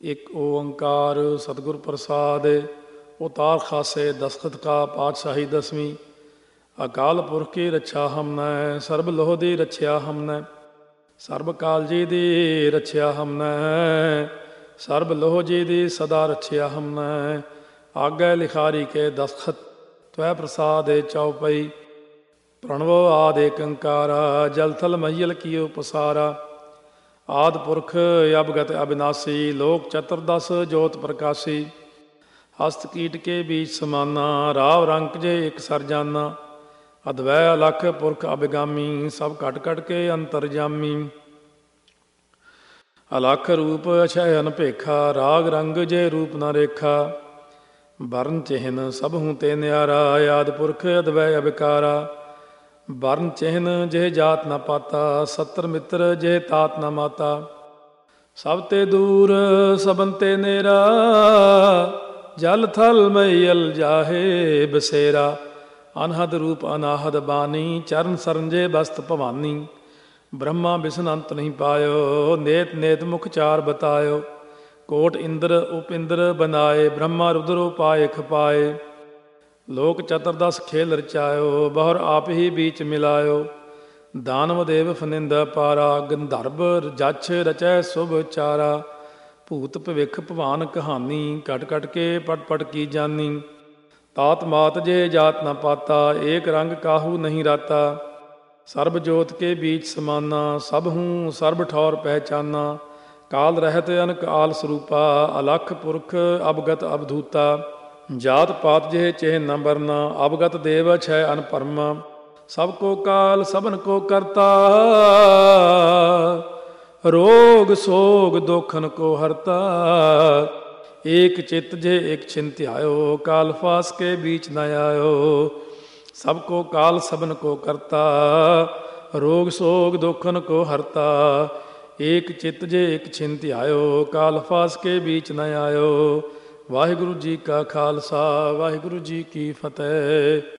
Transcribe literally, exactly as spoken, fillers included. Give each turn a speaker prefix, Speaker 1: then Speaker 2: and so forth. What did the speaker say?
Speaker 1: ਇੱਕ ਓੰਕਾਰ ਸਤਿਗੁਰ ਪ੍ਰਸਾਦ। ਉਤਾਰ ਖਾਸੇ ਦਸਖਤ ਕਾ ਪਾਤਸ਼ਾਹੀ ਦਸਵੀਂ। ਅਕਾਲ ਪੁਰਖ ਕੀ ਰੱਛਾ ਹਮਨੈ, ਸਰਬ ਲੋਹ ਦੀ ਰੱਛਿਆ ਹਮਨੈ। ਸਰਬ ਕਾਲ ਜੀ ਦੀ ਰੱਛਿਆ ਹਮਨੈ, ਸਰਬ ਲੋਹ ਜੀ ਦੀ ਸਦਾ ਰੱਛਿਆ ਹਮਨੈ। ਆਗੇ ਲਿਖਾਰੀ ਕੇ ਦਸਖਤ ਤਵੈ ਪ੍ਰਸਾਦਿ ਚਉਪਈ। ਪ੍ਰਣਵੋ ਆਦਿ ਏਕ ਓੰਕਾਰਾ, ਜਲ ਥਲ ਮਹੀਲ ਕੀਓ ਪਸਾਰਾ। ਆਦਿ ਪੁਰਖ ਅਬਗਤ ਅਬਿਨਾਸੀ, ਲੋਕ ਚਤੁਰਦਸ ਜੋਤ ਪ੍ਰਕਾਸ਼ੀ। ਹਸਤ ਕੀਟ ਕੇ ਬੀਚ ਸਮਾਨਾ, ਰਾਵ ਰੰਕ ਜੇ ਇੱਕ ਸਰ ਜਾਨਾ। ਅਦਵੈ ਅਲਖ ਪੁਰਖ ਅਭਿਗਾਮੀ, ਸਭ ਘਟ ਘਟ ਕੇ ਅੰਤਰਜਾਮੀ। ਅਲਖ ਰੂਪ ਅਛੈ ਅਨਭੇਖਾ, ਰਾਗ ਰੰਗ ਜੇ ਰੂਪ ਨ ਰੇਖਾ। ਬਰਨ ਚਿਹਨ ਸਭਹੂ ਤੇ ਨਿਆਰਾ, ਆਦਿ ਪੁਰਖ ਅਦਵੈ ਅਭਿਕਾਰਾ। ਬਰਨ ਚਿਹਨ ਜੇ ਜਾਤ ਨ ਪਾਤਾ, ਸੱਤਰ ਮਿੱਤਰ ਜੇ ਤਾਤ ਨ ਮਾਤਾ। ਸਭ ਤੇ ਦੂਰ ਸਭਨ ਤੇ ਨੇਰਾ, ਜਲ ਥਲ ਮਹੀਲ ਜਾਹੇ ਬਸੇਰਾ। ਅਨਹਦ ਰੂਪ ਅਨਾਹਦ ਬਾਣੀ, ਚਰਨ ਸਰਨ ਜੇ ਬਸਤ ਭਵਾਨੀ। ਬ੍ਰਹਮਾ ਬਿਸ਼ਨ ਅੰਤ ਨਹੀਂ ਪਾਇਓ, ਨੇਤ ਨੇਤ ਮੁਖ ਚਾਰ ਬਤਾਇਓ। ਕੋਟ ਇੰਦਰ ਉਪਿੰਦਰ ਬਨਾਏ, ਬ੍ਰਹਮਾ ਰੁਦਰ ਉਪਾਏ ਖਪਾਏ। ਲੋਕ ਚਤੁਰਦਸ ਖੇਲ ਰਚਾਇਓ, ਬਹੁਰ ਆਪ ਹੀ ਬੀਚ ਮਿਲਾਇਓ। ਦਾਨਵ ਦੇਵ ਫਨਿੰਦ ਪਾਰਾ, ਗੰਧਰਬ ਜਛ ਰਚੈ ਸੁਭ ਚਾਰਾ। ਭੂਤ ਭਵਿੱਖ ਭਵਾਨ ਕਹਾਨੀ, ਘਟ ਘਟ ਕੇ ਪਟ ਪਟ ਕੀ ਜਾਨੀ। ਤਾਤ ਮਾਤ ਜੇ ਜਾਤ ਨ ਪਾਤਾ, ਏਕ ਰੰਗ ਕਾਹੂ ਨਹੀਂ ਰਾਤਾ। ਸਰਬ ਜੋਤ ਕੇ ਬੀਚ ਸਮਾਨਾ, ਸਭਹੂ ਸਰਬ ਠੌਰ ਪਹਿਚਾਨਾ। ਕਾਲ ਰਹਿਤ ਅਨਕਾਲ ਸਰੂਪਾ, ਅਲਖ ਪੁਰਖ ਅਬਗਤ ਅਬਧੂਤਾ। ਜਾਤ ਪਾਤ ਜੇ ਚਿਹ ਨ ਬਰਨਾ, ਅਬਗਤ ਦੇਵ ਛੈ ਅਨਪਰਮਾ। ਸਭ ਕੋ ਕਾਲ ਸਭਨ ਕੋ ਕਰਤਾ, ਰੋਗ ਸੋਗ ਦੋਖਨ ਕੋ ਹਰਤਾ। ਏਕ ਚਿਤ ਜੇ ਇਕ ਛਿਨ ਧਿਆਇਓ, ਕਾਲ ਫਾਸ ਕੇ ਬੀਚ ਨ ਆਇਓ। ਸਭ ਕੋ ਕਾਲ ਸਭਨ ਕੋ ਕਰਤਾ, ਰੋਗ ਸੋਗ ਦੋਖਨ ਕੋ ਹਰਤਾ। ਏਕ ਚਿਤ ਜੇ ਇਕ ਛਿਨ ਧਿਆਇਓ, ਕਾਲ ਫਾਸ ਕੇ ਬੀਚ ਨ ਆਇਓ। ਵਾਹਿਗੁਰੂ ਜੀ ਕਾ ਖਾਲਸਾ, ਵਾਹਿਗੁਰੂ ਜੀ ਕੀ ਫਤਿਹ।